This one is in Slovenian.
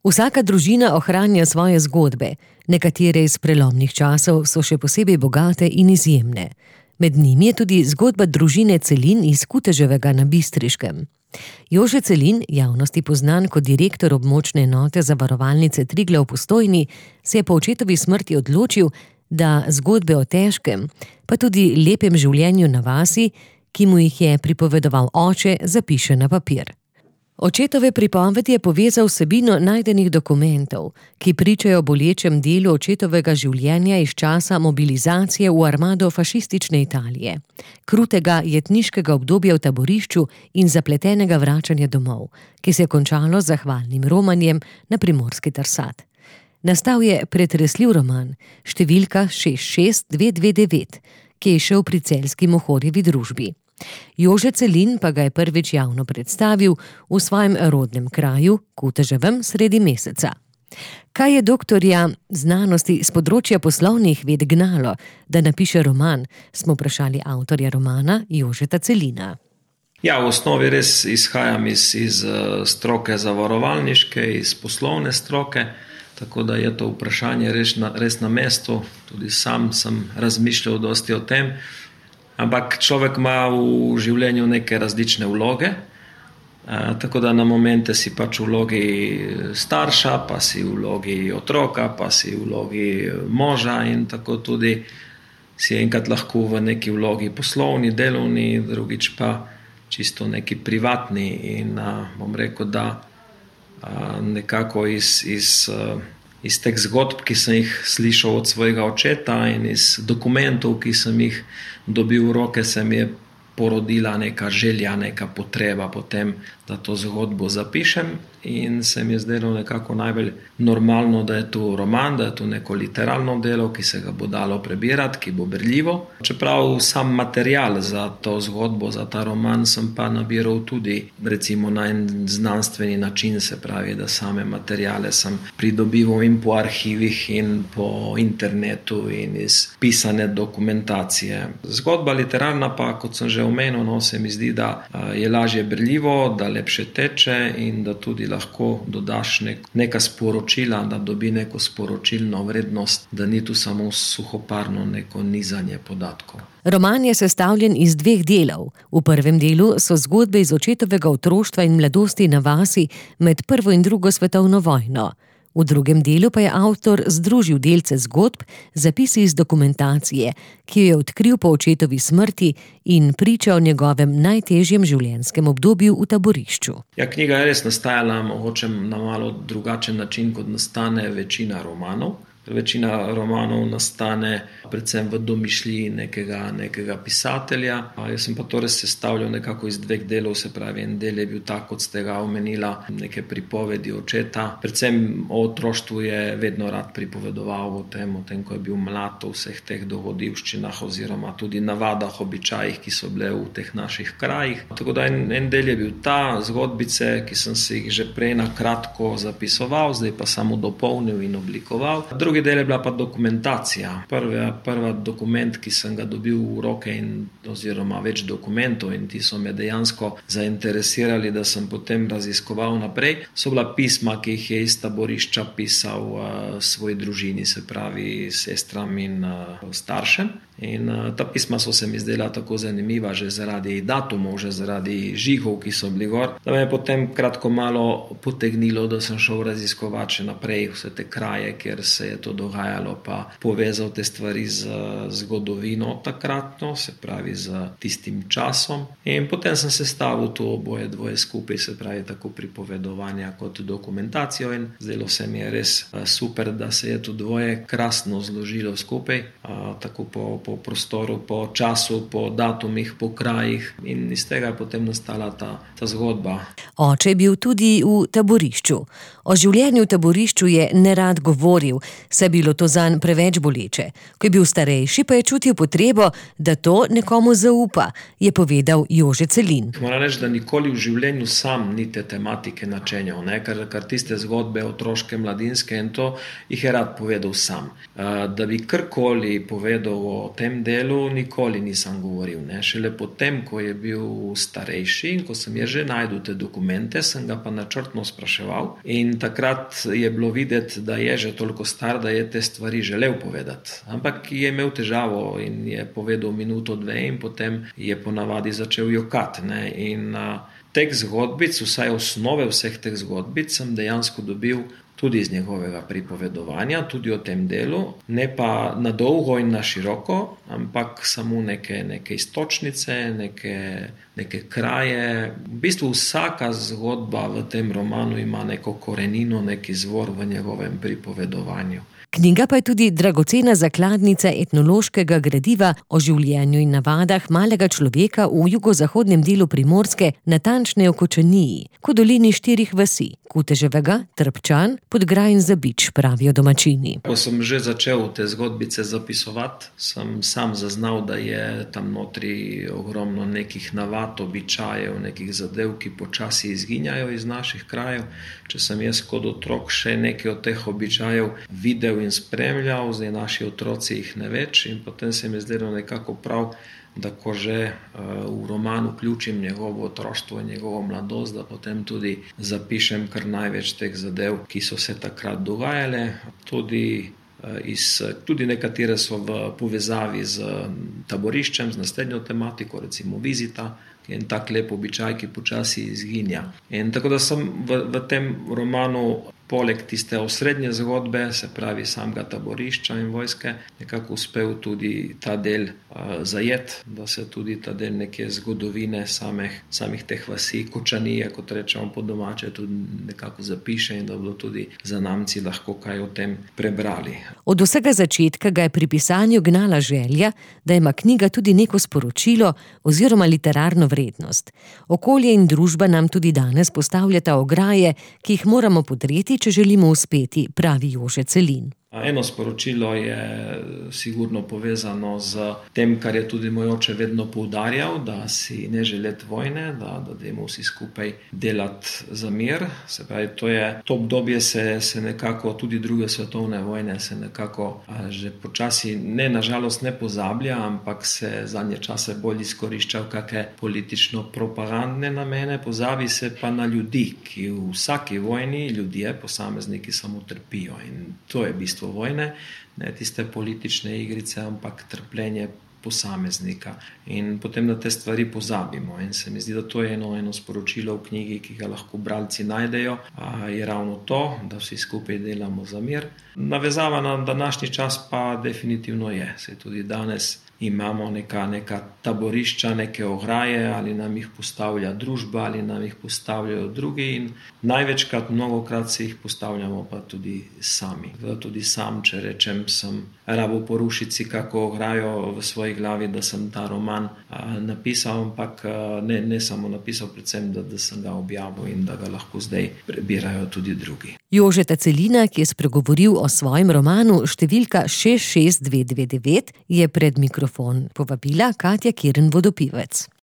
Vsaka družina ohranja svoje zgodbe. Nekatere iz prelomnih časov so še posebej bogate in izjemne. Med njimi je tudi zgodba družine Celin iz Kuteževega na Bistriškem. Jože Celin, javnosti poznan kot direktor območne enote zavarovalnice Triglav v Postojni, se je po očetovi smrti odločil, da zgodbe o težkem, pa tudi lepem življenju na vasi, ki mu jih je pripovedoval oče, zapiše na papir. Očetove pripovedi je povezal vsebino najdenih dokumentov, ki pričajo o bolečem delu očetovega življenja iz časa mobilizacije v armado fašistične Italije, krutega jetniškega obdobja v taborišču in zapletenega vračanja domov, ki se je končalo z zahvalnim romanjem na primorski Trsat. Nastal je pretresljiv roman, številka 66229, ki je šel pri celjski Mohorjevi družbi. Jože Celin pa ga je prvič javno predstavil v svojem rodnem kraju, Kuteževem, sredi meseca. Kaj je doktorja znanosti z področja poslovnih ved gnalo, da napiše roman, smo vprašali avtorja romana Jožeta Celina. Ja, v osnovi res izhajam iz stroke zavarovalniške, iz poslovne stroke, tako da je to vprašanje res na mestu. Tudi sam sem razmišljal dosti o tem. Ampak človek ima v življenju neke različne vloge, tako da na momente si pač v vlogi starša, pa si v vlogi otroka, pa si v vlogi moža in tako tudi si enkrat lahko v neki vlogi poslovni, delovni, drugič pa čisto neki privatni in bom rekel, da nekako iz teh zgodb, ki sem jih slišal od svojega očeta in iz dokumentov, ki sem jih dobil v roke, se mi je porodila neka želja, neka potreba potem, da to zgodbo zapišem in se mi je zdelo nekako najbolj normalno, da je to roman, da je to neko literarno delo, ki se ga bo dalo prebirati, ki bo berljivo. Čeprav sam material za to zgodbo, za ta roman sem pa nabiral tudi recimo na en znanstveni način, se pravi, da same materiale sem pridobival in po arhivih in po internetu in iz pisane dokumentacije. Zgodba literarna pa, kot sem že omenil, se mi zdi, da je lažje berljivo, da lepše teče in da tudi lahko dodaš neka sporočila, da dobi neko sporočilno vrednost, da ni tu samo suhoparno neko nizanje podatkov. Roman je sestavljen iz 2 delov. V prvem delu so zgodbe iz očetovega otroštva in mladosti na vasi med prvo in drugo svetovno vojno. V drugem delu pa je avtor združil delce zgodb, zapisi iz dokumentacije, ki jo je odkril po očetovi smrti in priča o njegovem najtežjem življenjskem obdobju v taborišču. Ja, knjiga je res nastajala mogoče na malo drugačen način, kot nastane večina romanov. Večina romanov nastane predvsem v domišljiji nekega pisatelja. Jaz sem pa to res sestavljal nekako iz 2 delov, se pravi, en del je bil tak, kot ste ga omenila, neke pripovedi očeta. Predvsem o otroštvu je vedno rad pripovedoval o tem, ko je bil mlad, o vseh teh dogodivščinah oziroma tudi navadah, običajih, ki so bile v teh naših krajih. Tako da en del je bil ta zgodbice, ki sem si jih že prej na kratko zapisoval, zdaj pa samo dopolnil in oblikoval. Drugi del je bila pa dokumentacija. Prva dokument, ki sem ga dobil v roke oziroma več dokumentov in ti so me dejansko zainteresirali, da sem potem raziskoval naprej, so bila pisma, ki jih je iz taborišča pisal svoji družini, se pravi sestram in staršem. In ta pisma so se mi zdela tako zanimiva, že zaradi datumov, že zaradi žigov, ki so bili gor, da me je potem kratko malo potegnilo, da sem šel raziskovati še naprej vse te kraje, kjer se je to dogajalo, pa povezal te stvari z zgodovino takratno, se pravi z tistim časom. In potem sem sestavil to oboje dvoje skupaj, se pravi tako pripovedovanja kot dokumentacijo in zdelo se mi je res super, da se je to dvoje krasno zložilo skupaj, tako po prostoru, po času, po datumih, po krajih in iz tega je potem nastala ta zgodba. Oče je bil tudi v taborišču. O življenju v taborišču je nerad govoril, saj je bilo to zanj preveč boleče. Ko je bil starejši, pa je čutil potrebo, da to nekomu zaupa, je povedal Jože Celin. Moram reči, da nikoli v življenju sam ni te tematike načenjal, ker tiste zgodbe otroške, mladinske in to jih je rad povedal sam. Da bi karkoli povedal o tem delu nikoli nisem govoril. Šele potem, ko je bil starejši in ko sem že najdel te dokumente, sem ga pa načrtno spraševal. In takrat je bilo videti, da je že toliko star, da je te stvari želel povedati. Ampak je imel težavo in je povedal minuto, dve in potem je ponavadi začel jokati. In teh zgodbic, vsaj osnove vseh teh zgodbic, sem dejansko dobil tudi iz njegovega pripovedovanja, tudi o tem delu, ne pa na dolgo in na široko, ampak samo neke iztočnice, neke kraje. V bistvu vsaka zgodba v tem romanu ima neko korenino, nek izvor v njegovem pripovedovanju. Knjiga pa je tudi dragocena zakladnica etnološkega gradiva o življenju in navadah malega človeka v jugozahodnem delu Primorske, natančneje v Kočaniji, ko dolini 4 vasi: Kuteževega, Trpčan, Podgraj in Zabič, pravijo domačini. Ko sem že začel te zgodbice zapisovati, sem sam zaznal, da je tam notri ogromno nekih navad, običajev, nekih zadev, ki počasi izginjajo iz naših krajev. Če sem jaz kot otrok še nekaj od teh običajev videl in spremljal, zdaj naši otroci jih ne več, in potem se mi zdelo nekako prav, da ko že v roman vključim njegovo otroštvo in njegovo mladost, da potem tudi zapišem kar največ teh zadev, ki so se takrat dogajale. Tudi nekatere so v povezavi z taboriščem, z naslednjo tematiko, recimo Vizita, ki je en tak lep običaj, ki počasi izginja. In tako da sem v tem romanu poleg tiste osrednje zgodbe, se pravi samega taborišča in vojske, nekako uspel tudi ta del zajeti, da se tudi ta del neke zgodovine samih teh vasi, Kočanije, kot rečemo po domače, tudi nekako zapiše in da bodo tudi zanamci lahko kaj o tem prebrali. Od vsega začetka ga je pri pisanju gnala želja, da ima knjiga tudi neko sporočilo oziroma literarno vrednost. Okolje in družba nam tudi danes postavljata ograje, ki jih moramo podreti, če želimo uspeti, pravi Jože Celin. Eno sporočilo je sigurno povezano z tem, kar je tudi moj oče vedno poudarjal, da si ne želeti vojne, da dajmo vsi skupaj delati za mir. Se pravi, to obdobje se nekako, tudi druge svetovne vojne se nekako že počasi, nažalost ne pozablja, ampak se zadnje čase bolj izkorišča v kakšne politično-propagandne namene, pozabi se pa na ljudi, ki v vsaki vojni ljudje, posamezniki samo trpijo, in to je bistvo vojne, ne tiste politične igrice, ampak trpljenje posameznika. In potem na te stvari pozabimo. In se mi zdi, da to je eno sporočilo v knjigi, ki ga lahko bralci najdejo, je ravno to, da vsi skupaj delamo za mir. Navezava na današnji čas pa definitivno je. Saj tudi danes imamo neka taborišča, neke ograje, ali nam jih postavlja družba, ali nam jih postavljajo drugi, in največkrat, mnogokrat se jih postavljamo pa tudi sami. Tudi sam, če rečem, sem rabo porušiti si kako ograjo v svoji glavi, da sem ta roman napisal, ampak ne samo napisal, predvsem, da sem ga objavil in da ga lahko zdaj prebirajo tudi drugi. Jožeta Celina, ki je spregovoril o svojem romanu številka 66299, je pred mikrofon povabila Katja Kirn Vodopivec.